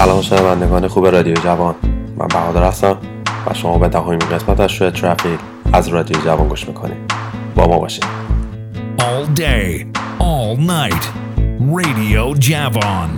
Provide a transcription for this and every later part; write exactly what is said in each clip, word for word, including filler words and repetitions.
سلام شنوندگان خوب رادیو جوان، من بهادر هستم و شما به دهمین قسمت از شو ترافیک از رادیو جوان گوش میکنید. با ما باشید. All day, all night, Radio Javon.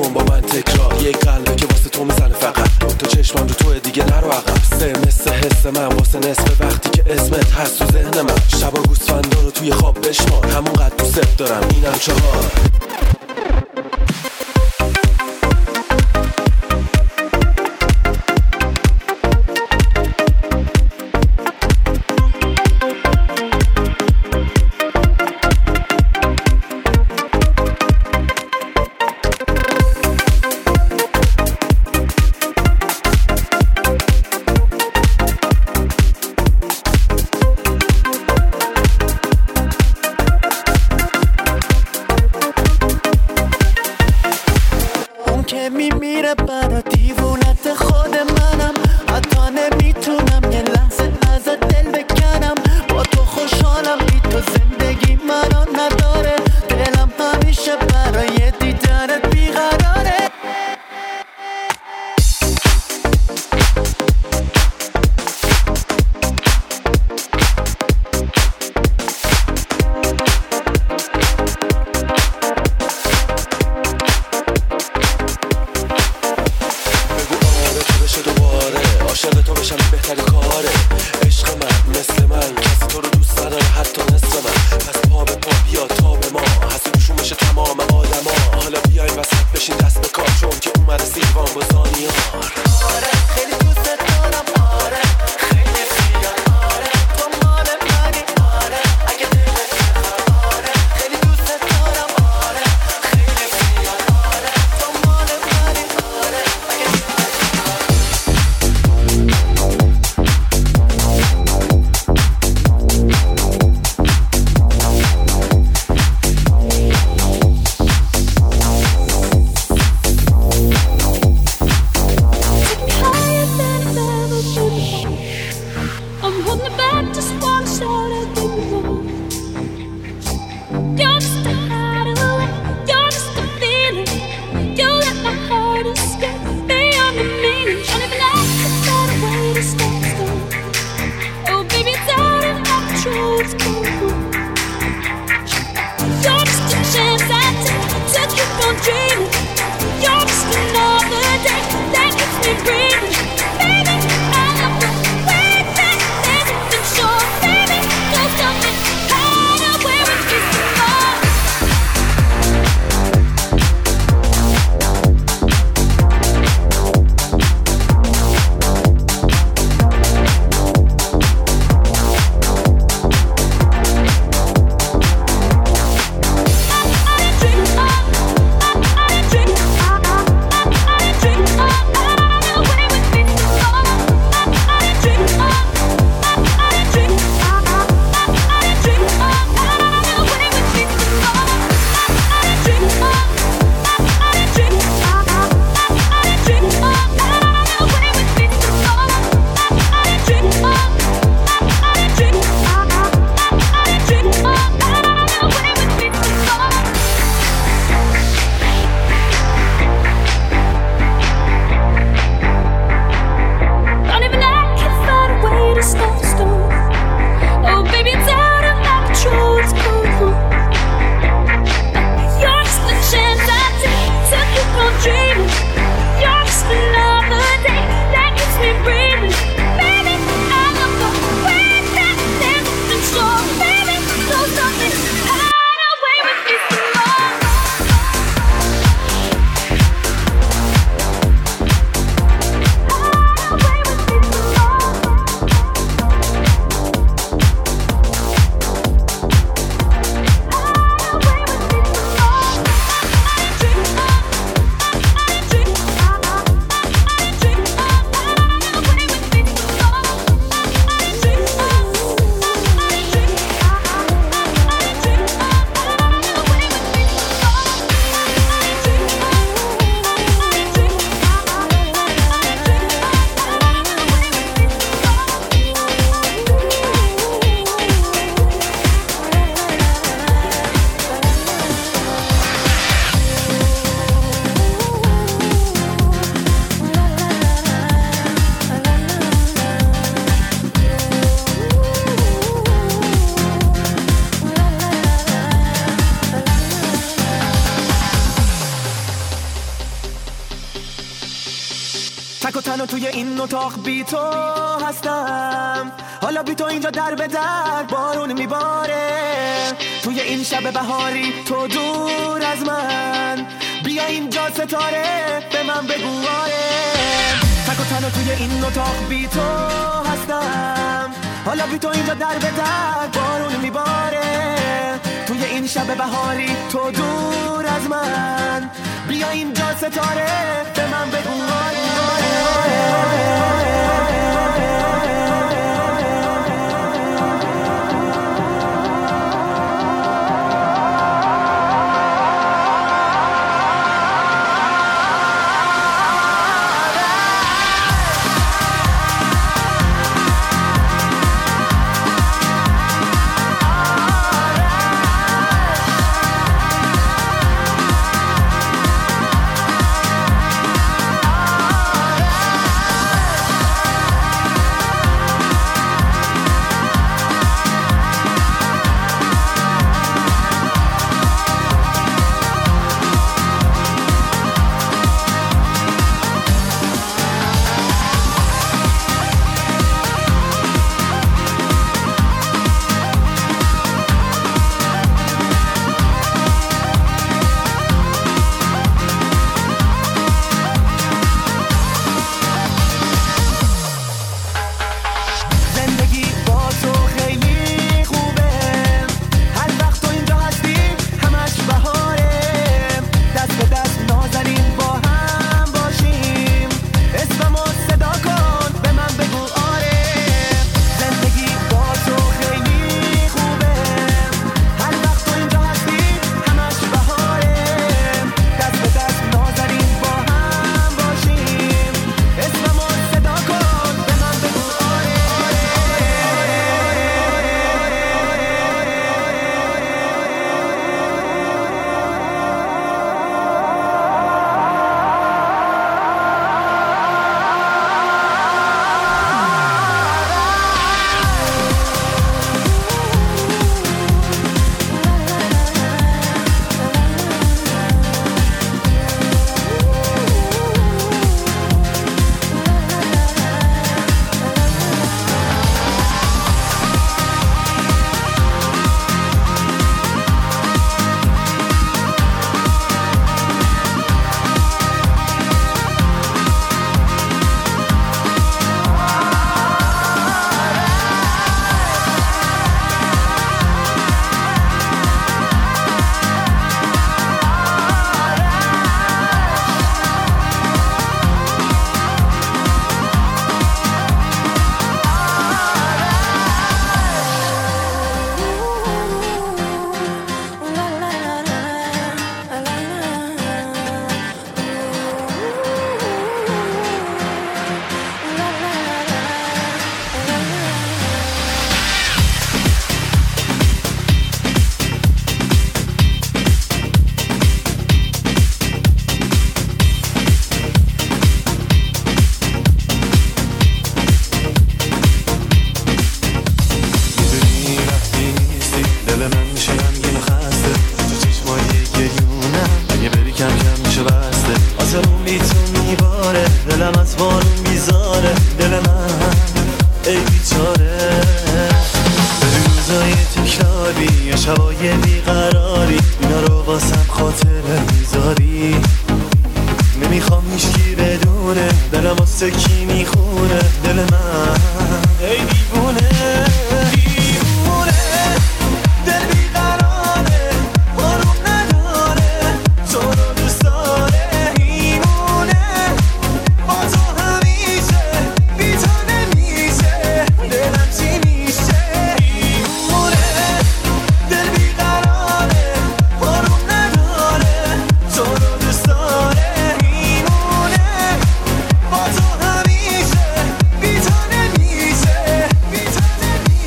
نکن با من تکرار، یک قلبه که واسه تو میزنه فقط، دو تا چشمم رو تو دیگه نرو عقب. سه مثل حس من واسه نصف وقتی که اسمت هست تو ذهن من. شبا گوسفندا رو توی خواب بشمار، همون قد دوست دارم اینم چهار. تک و تنها توی این اتاق بی تو هستم، حالا بی تو اینجا در به در بارون میباره، توی این شب بهاری تو دور از من، بیا اینجا ستاره به من بگو آره. تک و تنها توی این اتاق بی تو هستم، حالا بی تو اینجا در به در بارون میباره، توی این شب بهاری تو دور از من، بیا اینجا ستاره به من بگو آره. Be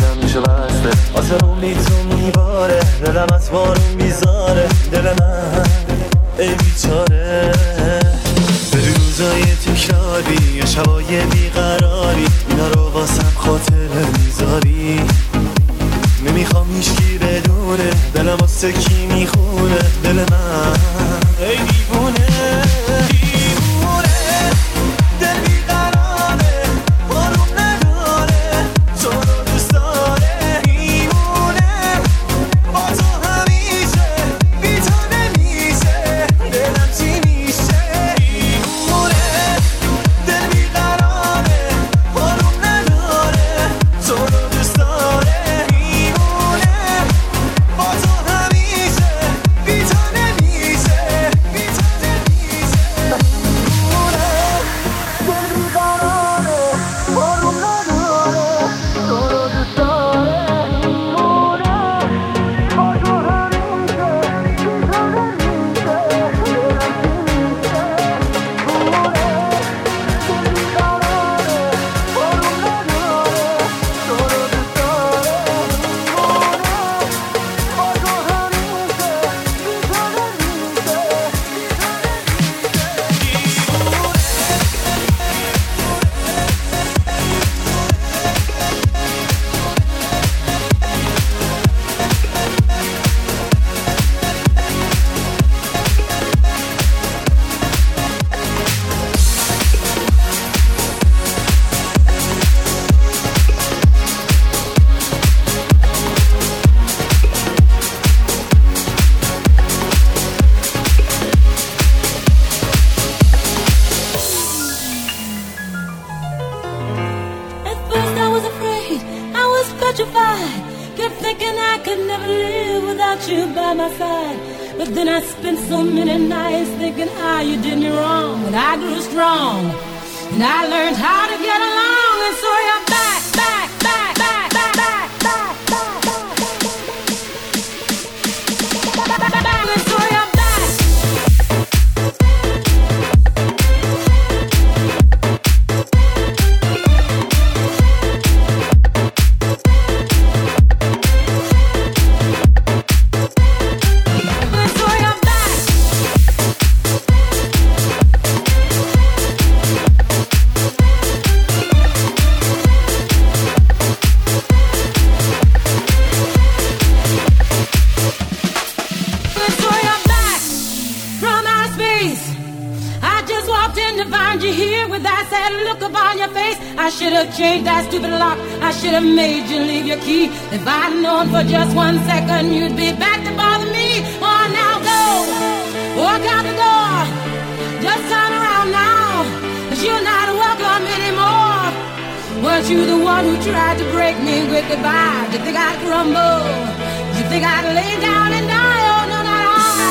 دلم میشه بسته واسه امید تو میباره دلم از بارون بیزاره دل من ای بیچاره به روزای تکراری یا شبای بیقراری اینا رو واسم خاطره میذاری نمیخوام هیچکی بدونه دلم واسه کی میخونه دل من ای دیوونه دیوونه دل بیقراره آروم نداره تو رو دوست داره دیوونه با تو همیشه بی تو نمیشه دلم چی میشه دیوونه دل بیقراره آروم نداره تو رو دوست داره Change that stupid lock. I should have made you leave your key. If I'd known for just one second you'd be back to bother me. Oh, now go, walk out the door. Just turn around now, 'cause you're not welcome anymore. Weren't you the one who tried to break me with goodbye? You think I'd crumble? You think I'd lay down and die? Oh, no, not I.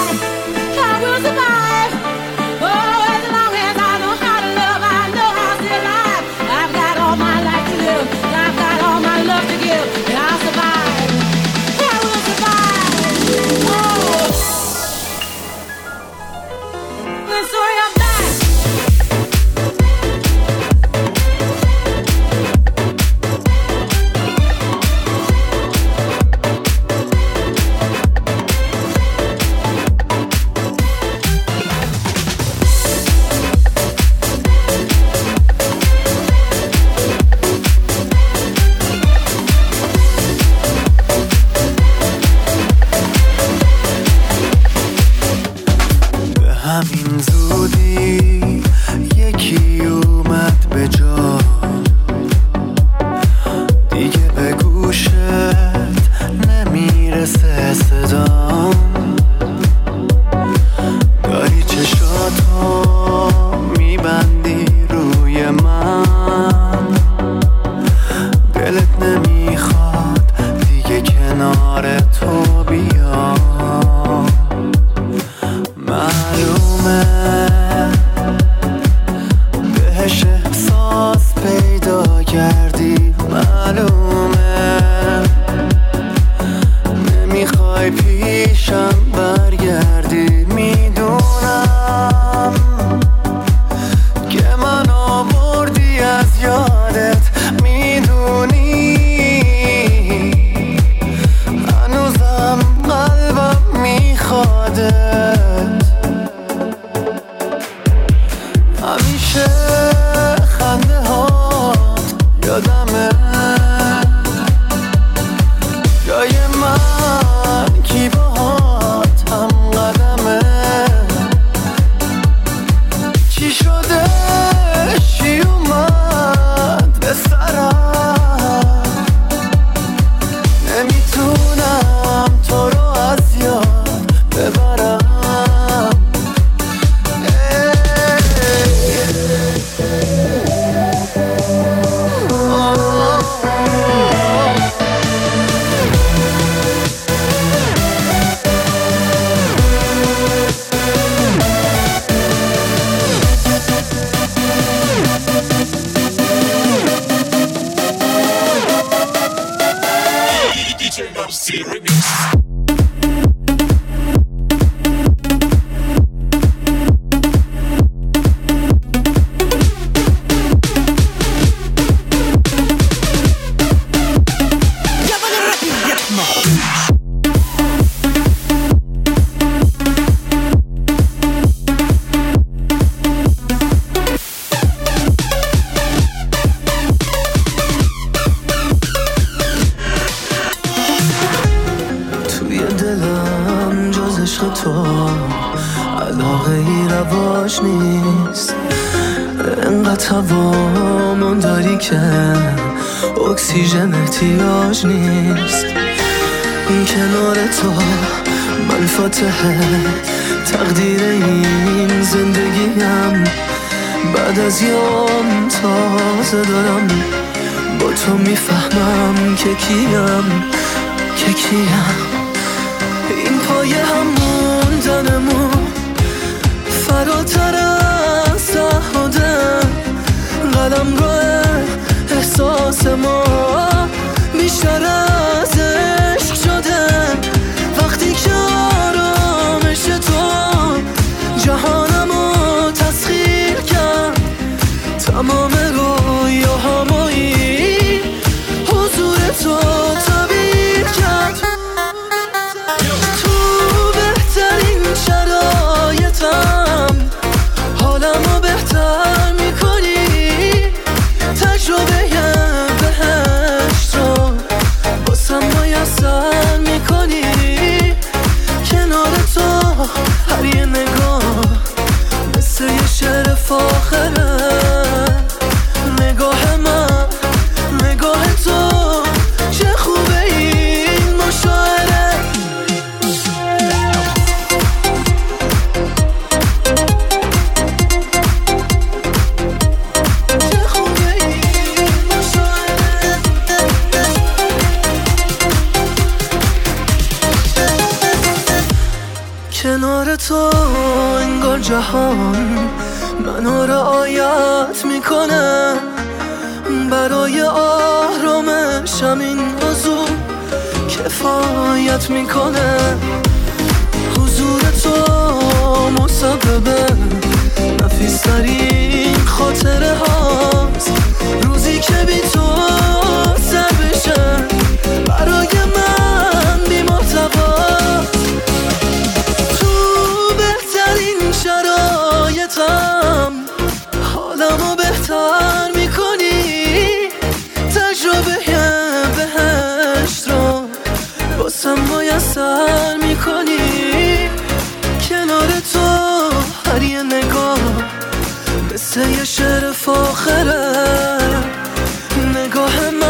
I will survive. Oh, as long as I know how to love, I know how to stay alive. I've got all my life to live, I've got all my love to give, and I'll survive, I will survive, oh, and so you're back. از یادت میدونی M C Remix. نیست انقدر هوامون داری که اکسیژن احتیاج نیست. این کنار تو من فاتحه تقدیر این زندگیم. بعد از یوم تازه دارم با تو میفهمم که کیم که کیم. این پایه هم موندنمون فراتر از تعهدم. قلم رو احساس ما بیشتر از عشق شده. وقتی که آرامش تو جهانمو تسخیر کرد. تمام رویاهامایی حضور تو تعبیر کرد. تو بهترین شرایطم حالمو بهتر میکنی. تجربه بهشت رو باسم میسر میکنی. کنار تو هر یه نگاه مثل یه شعر فاخره. نگاه من نگاه تو چه خوبه این مشاعره. کنار تو انگار جهان منو رعایت میکنه. برای آرامشم این حضور کفایت میکنه. حضور تو مسبب نفیسترین خاطره هاست. روزی که بی تو سر بشه برای من بی محتواست. شرایطم حالمو بهتر میکنی. تجربه بهشت رو باسم میسر میکنی. کنار تو هر یه نگاه مثل یه شعر فاخره. نگاه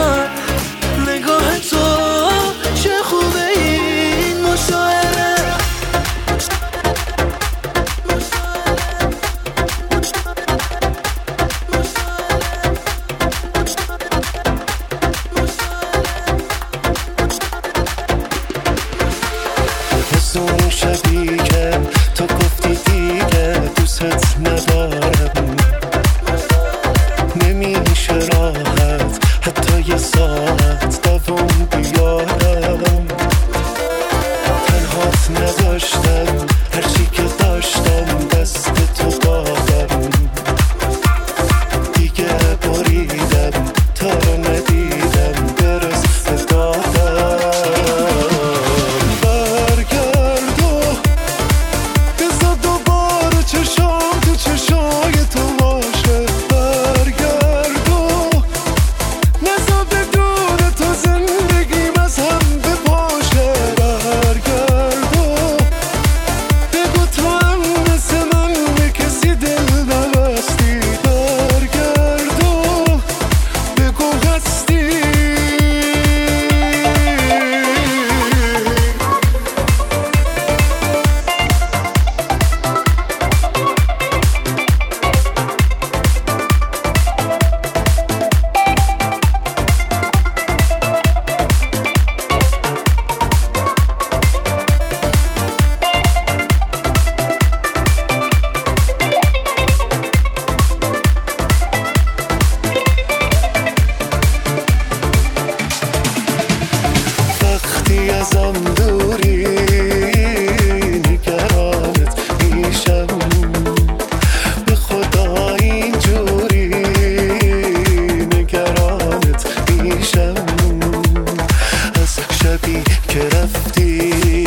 شبی که رفتی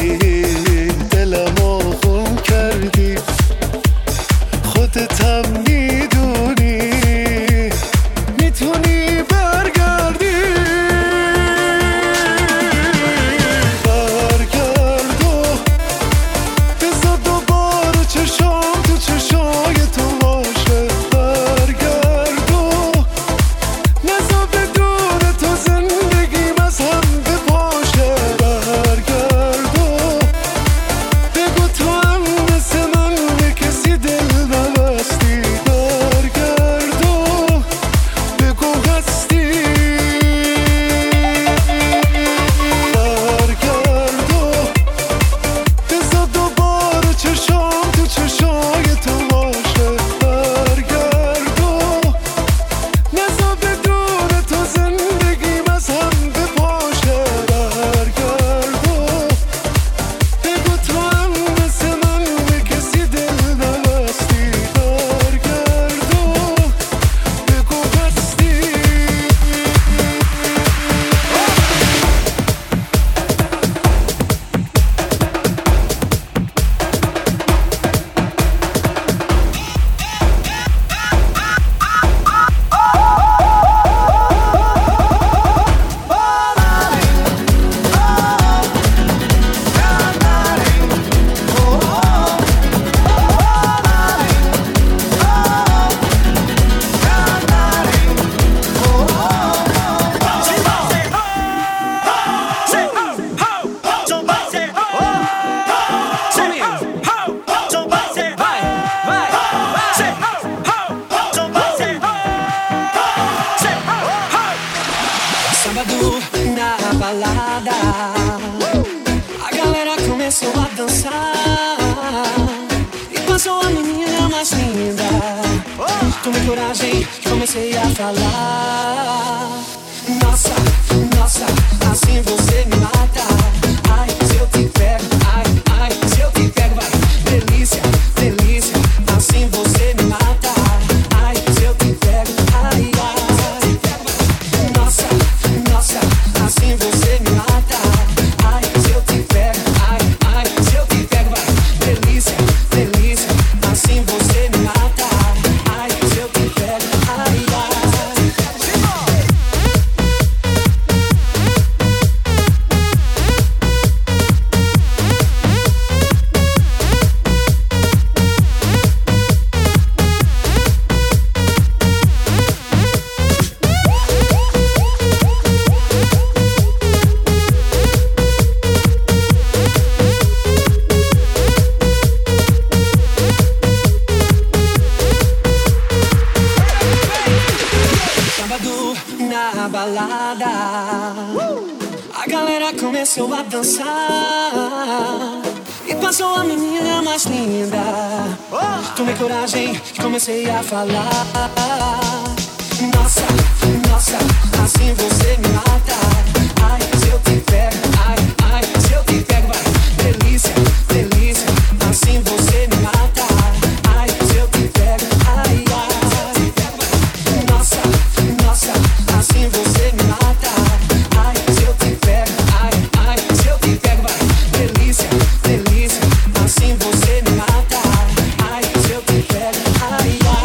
دلمو خون کردی خودتم میدونی میتونی برگردی برگردو بذار دوباره چشام تو چشای تو باشه برگردو نذار بدون تو زندگیم از هم بپاشه برگردو بگو تو هم مثل من به کسی دل نبستی برگردو بگو هستی برگردو بذار دوباره چشام تو چشای تو باشه برگردو نذار بدون تو زندگیم از هم بپاشه برگردو بگو تو هم مثل من به کسی دل نبستی برگردو بگو هستی Sábado na balada, a galera começou a dançar e passou a menina mais linda. Tomei coragem, comecei a falar. Nossa, nossa, assim você me mata. Ai, se eu te pego, ai, ai, se eu te pego, vai. Delícia, delícia, assim você me mata. Ai, se eu te pego, ai, ai. Nossa, nossa, assim você me mata. Ai, se eu te pego, ai, ai, se eu te pego, vai. Delícia, delícia, assim você me mata. Ai, se eu te pego, ai, ai. Sábado na balada, a galera começou a dançar e passou a menina mais linda. Tomei coragem, comecei a falar. Nossa, nossa, assim você me mata. Ai, se eu te pego, ai, ai, se eu te pego, vai. Delícia, delícia, assim você me mata. Ai, se eu te pego, ai, ai. Nossa, nossa, assim você me mata. Ai, se eu te pego, ai, ai, se eu te pego, vai. Delícia, delícia, assim você me mata. Ai, se eu te pego, ai, ai.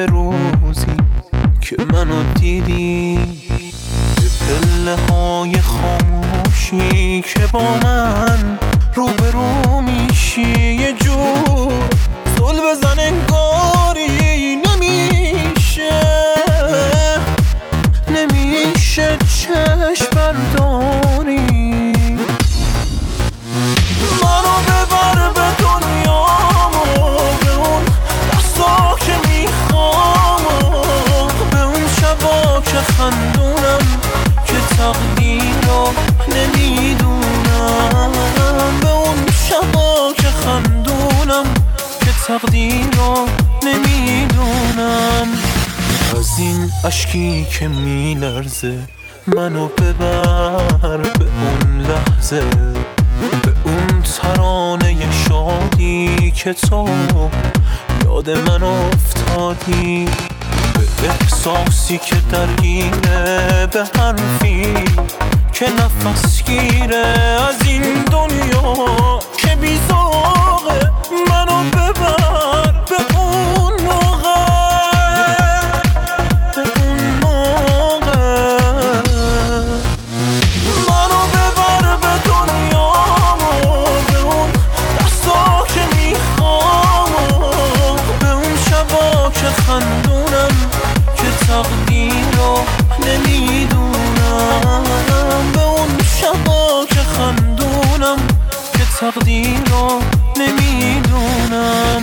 به روزی که منو دیدی، به پله های خاموشی که با من روبرو میشی، یه جور زل بزن انگاری نمیشه، نمیشه چشم برداری. منو ببر به دنیا و به اون دستا که میخوام، به اون شبا که خندونم که تقدیر رو نمیدونم، به اون شبا که خندونم که تقدیر رو نمیدونم. از این اشکی که میلرزه منو ببر به اون لحظه، به اون ترانه شادی که تو یاد من افتادی، به احساسی که درگیره، به حرفی که نفس گیره از این دنیا که بیزاقه. منو ببر به اون موقع، به اون موقع. منو ببر به دنیا و به اون دستا که میخوام، به اون شبا که خندونم که تقدیر رو نمیدونم، به اون شبا که خندونم که تقدیر رو نمیدونم.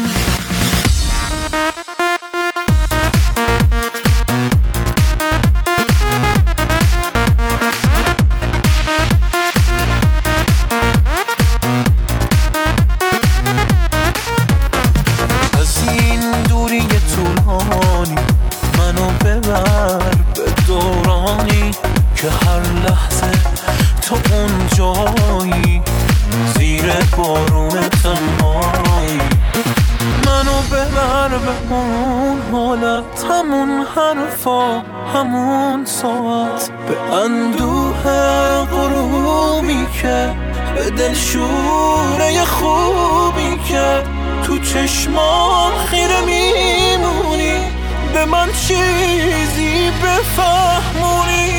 از این دوری طولانی منو ببر به دورانی که هر لحظه تو اون جایی، زیر بارون تنهایی. منو ببر به اون حالت، همون حرفا، همون ساعت، به اندوه غروبی که به دل شوره خوبی که تو چشمان خیره میمونی، به من چیزی بفهمونی.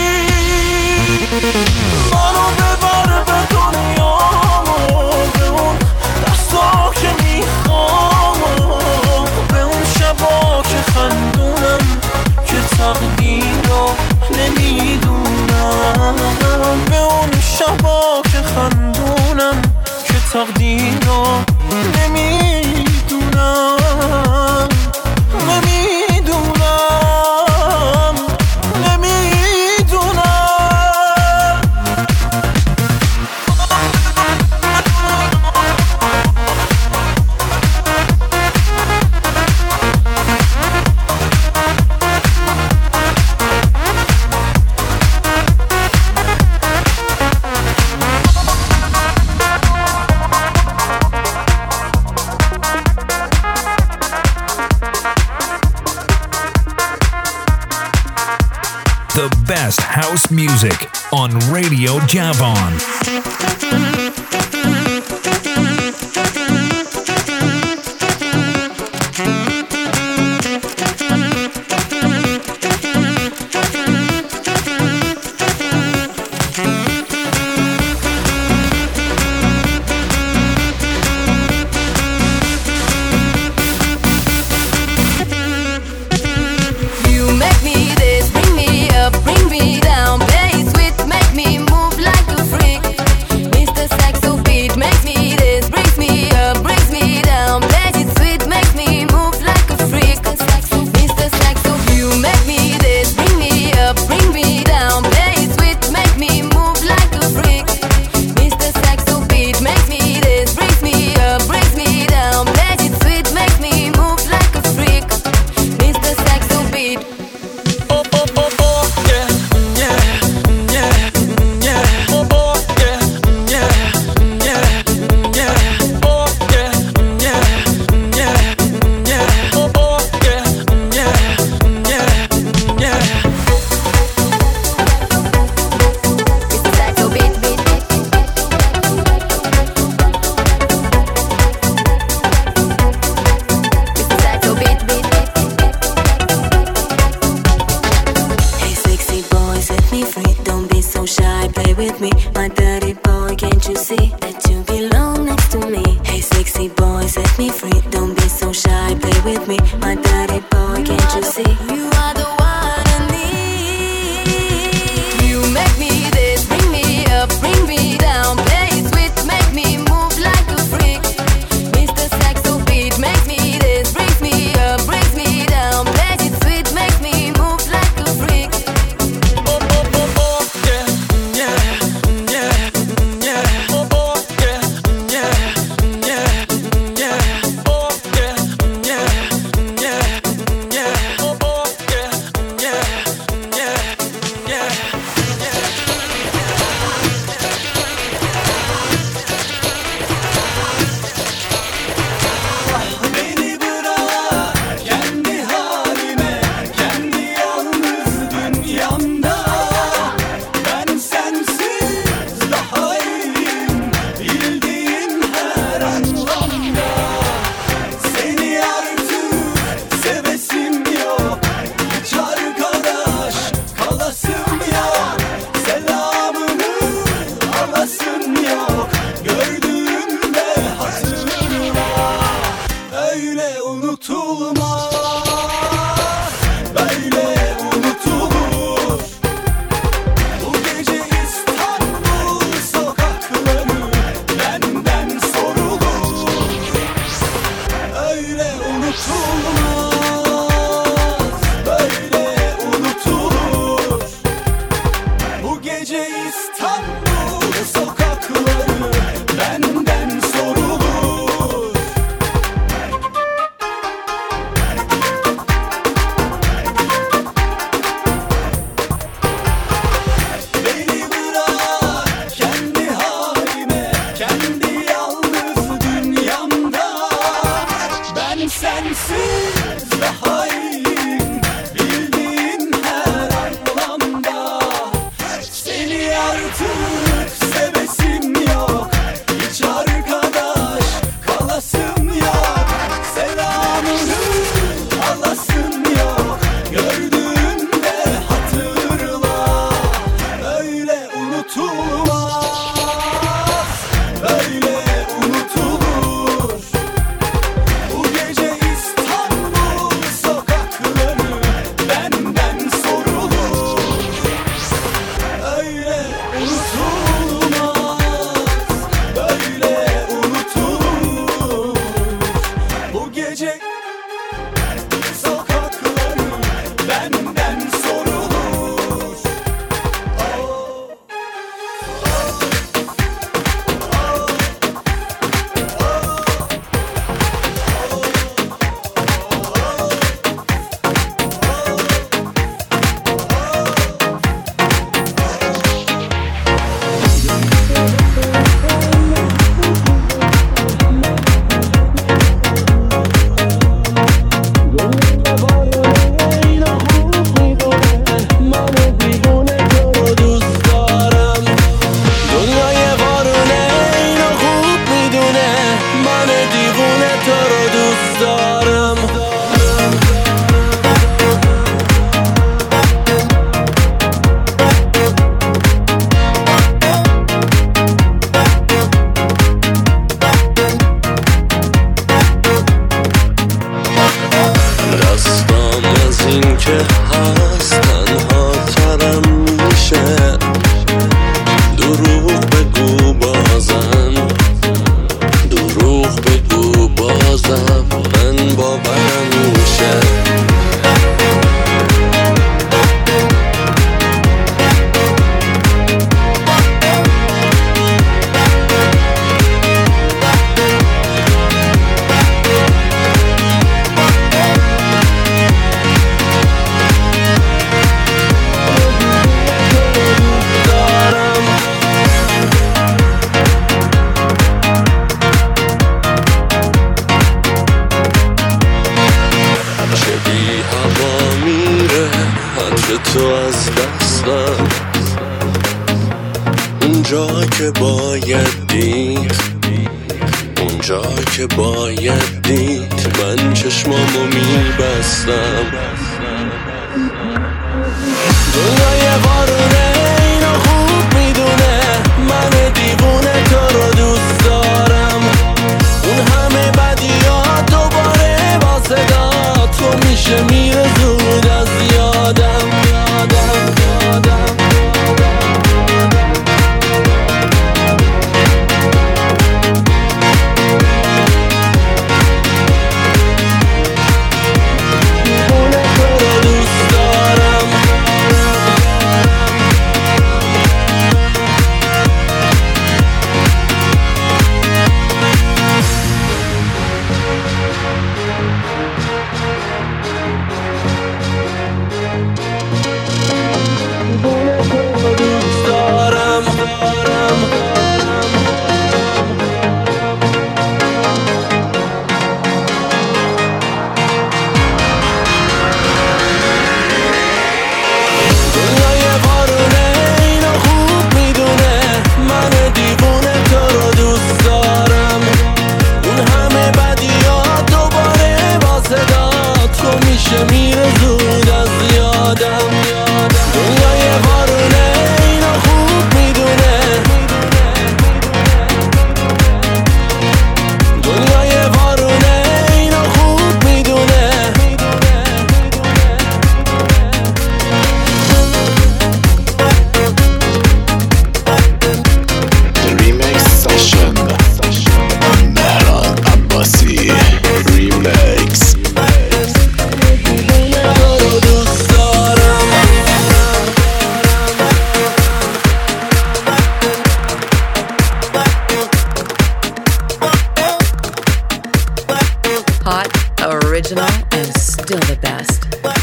منو ببر به دنیا و به اون دستا که میخوام، به اون شبا که خندونم که تقدیر رو نمیدونم، به اون شبا که خندونم که تقدیر رو نمیدونم، نمیدونم، نمیدونم. The best house music on Radio Javon. Bring me down, bass with make me move like a freak. with me, my dirty boy, can't you see that you belong next to me? Hey sexy boy, set me free, don't be so shy, play with me, my dirty boy, can't you see? You are the one I need. You make me this, bring me up, bring me down, play it sweet, make me move like a freak. Mister Saxo beat makes me this, brings me up, brings me down, play it sweet, makes me move like a freak. Oh, oh, oh, oh, yeah, yeah, yeah, yeah. Oh, oh, yeah, yeah, yeah, yeah. Oh, yeah, yeah, yeah, yeah. Oh, oh, yeah, yeah, yeah, yeah, yeah. Beni bırak kendi halime, kendi yalnız dünyamda. Ben sensiz daha iyiyim, bildiğin her anlamda. Seni artık sevesim yok, hiç arkadaş kalasım yok. Selamını alasım yok, gördüğümde hatırla. Öyle unutulmaz, böyle unutulur. Bu gece İstanbul sokakları benden sorulur. Öyle unutulmaz, böyle unutulur. Bu gece İstanbul sokakları benden sorulur. Beni bırak kendi halime, kendi yalnız dünyamda. Ben sensiz daha iyiyim, bildiğin her anlamda. Seni artık sevesim yok, hiç arkadaş kalasım yok. Selamını alasım yok, gördüğümde hatırla. Öyle unutulmaz, böyle unutulur. Bu gece İstanbul sokakları benden sorulur. Öyle unutulmaz, böyle unutulur. Bu gece sokakları benden sorulur. دنیای وارونه اینو خوب میدونه من دیوونه تو رو دوست دارم. دستم از این که هست تنها ترم میشه. دروغ بگو بازم، دروغ بگو بازم، من باورم میشه. چه بی هوا میره عطر تو از دستم، اونجا که باید دید، اونجا که باید دید من چشمامو میبستم. دنیای وارونه اینو خوب میدونه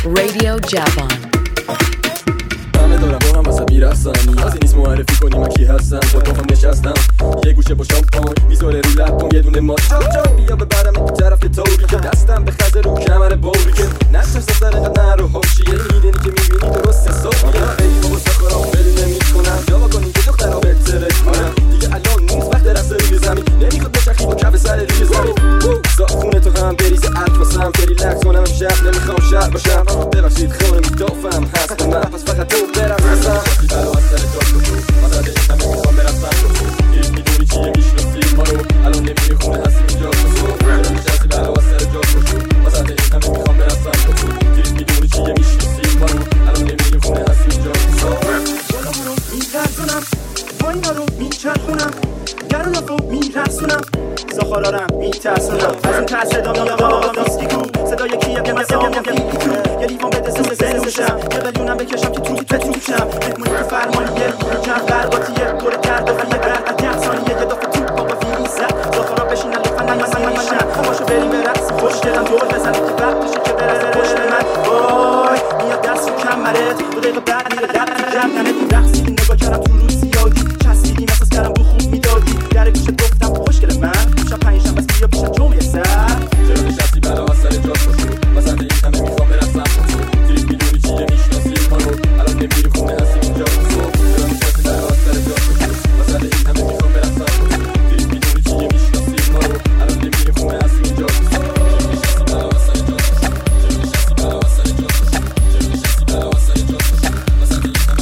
Radio Javan. همه دارم با هم واسه بیرفتن نیازی نیست معرفی کنی من کی هستم با تو هم نشستم یه گوشه با شامپان میذاره رو لبم یه دونه ماچ چاپ چاپ بیا ببرم تو طرف توری که دستم به خزه رو کمر بوری که نقشش سر اینقدر نرو حاشیه میدونی که میبینی درست حسابیه ای بابا سخورم بلی نمیکنم جواب کنی که دخترها بهتره کنم دیگه الان نیست وقت رسه روی زمین نمیخواد بچرخی با کف سر روی زمین خونه تو هم بریز عطر واسم که ریلکس کنم امشب نمیخوام شهر باشم ببخشید خونه میدافم هست من پس فقط تو برم هستم بلو از سر جاش بشو واسه این همه میخوام برم سر بشو گیرید میدونی چیه میشناسی ما رو الان نمیری خونه هستی اینجا بشو نمیشناسی بلو از سر جاش بشو واسه این همه میخوام برم سر بشو گیرید میدونی چیه میشناسی ما رو الان نمیری خونه هستی اینجا بشو جلو رو میترسونم پایینا رو میچرخونم گرون رو میرسونم زخارارم میترسونم از اون ترس صدا میاد ویسکی کو صدای کیه که مثلا یه لیوان بده سه سه نوشم یه قلیونم بکشم که توی تو توشم مهمونی که فرمانیه کم برباتیه پر درد و یه برد ده ثانیه یه دفعه تو بابا ویزه زخارا بشینن لطفا نمیشن خاموشو بریم به رقص خوش دلم دور بزنه که وقت بشه که برسه پشت من وای میاد دست رو کمرت دو دقیقه بعد میره درد تو جمعنت رقصیدی نگاه کردم تو رو زیادی چسبیدی احساس کردم بو خوب میدادی در گوشت گفتم خوشگل من شب پنجشنبه بس بیا پیش جمعه سر چرا نشستی بلا از سر جاش بشو واسه این همه میخوام برم سر بشو گیرید میدونی چیه میشناسی ما رو الان نمیری خونه هستی اینجا بشو چرا نشستی بلا از سر جاش بشو واسه این همه میخوام برم سر بشو گیرید میدونی چیه میشناسی ما رو الان نمیری خونه هستی اینجا بشو نشستی بلا از سر جاش بشو نشستی بلا از سر جاش بشو نشستی بلا از سر جاش بشو واسه این همه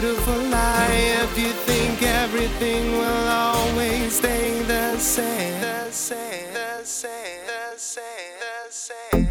beautiful life. You think everything will always stay the same. The same, the same, the same, the same.